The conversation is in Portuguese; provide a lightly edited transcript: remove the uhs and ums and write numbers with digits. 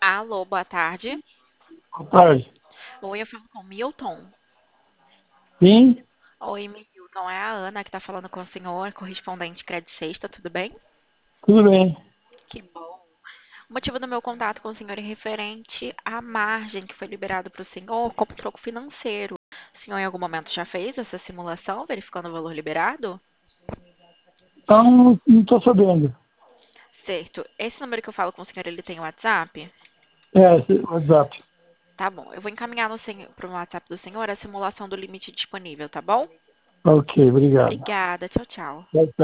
Alô, boa tarde. Boa tarde. Oi, eu falo com o Milton. Sim, Oi, Milton, é a Ana que está falando com o senhor, correspondente Credit Sexta, tudo bem? tudo bem. Que bom. O motivo do meu contato com o senhor é referente à margem que foi liberado para o senhor como troco financeiro. O senhor em algum momento já fez essa simulação, verificando o valor liberado? Então, não estou sabendo. Certo. Esse número que eu falo com o senhor, ele tem WhatsApp? WhatsApp. Tá bom. Eu vou encaminhar para o WhatsApp do senhor a simulação do limite disponível, tá bom? Ok, obrigado. Obrigada. Tchau, tchau. Tchau, tchau.